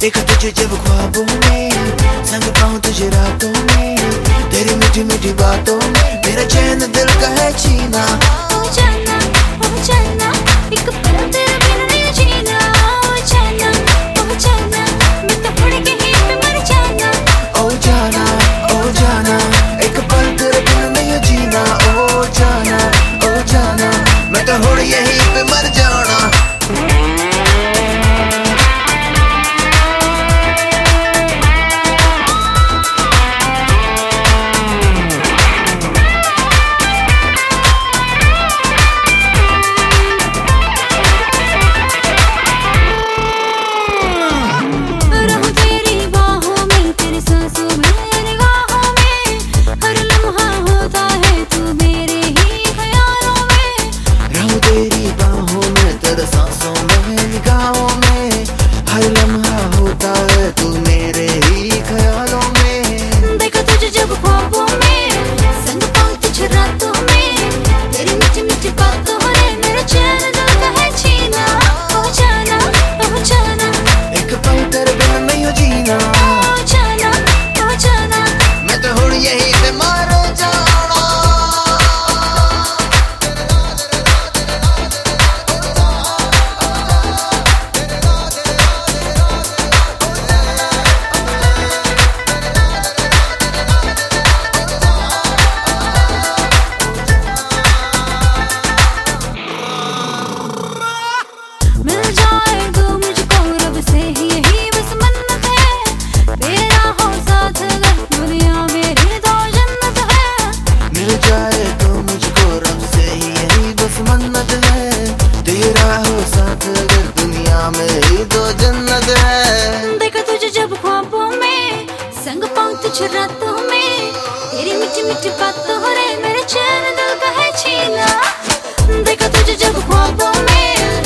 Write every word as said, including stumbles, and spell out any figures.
देखा तुझे जब ख्वाबों में, संग पाऊं तुझे रातों में, तेरी मीठी मीठी बातों में मेरा चैन दिल का है छीना। ओ जाना ओ जाना एक पल तेरे बिना नहीं जीना। ओ जाना ओ जाना मैं तो उड़ के ही पे मर जाना। ओ जाना ओ जाना एक पल तेरे बिना नहीं जीना। ओ जाना ओ जाना मैं तो उड़ यहीं पे मर जाना। सांसों में निगाहों में हर लम्हा होता है तू मेरे ही ख्यालों में। देखा तुझे जब ख्वाबों में, संग पाऊं तुझे रातों में, तेरी मीठी मीठी बातों में मेरा चैन दिल का है छीना। ओ जाना ओ जाना एक पल तेरे बिना नहीं जीना। ओ जाना ओ जाना मैं तो हूँ यहीं पे मर जाना। मिल जाए तू मुझको रब से ही यही बस मन्नत है, तेरा हो साथ अगर दुनिया मेरी तो जन्नत है। मिल जाए तो मुझको रब से ही यही बस मन्नत है, तेरा हो साथ अगर दुनिया मेरी तो जन्नत है। देखा तुझे जब ख्वाबों में, संग पाऊं तुझे रातों में, तेरी मीठी मीठी बातों रे मेरे चैन दिल का है छीना। देखा तुझे जब ख्वाबों में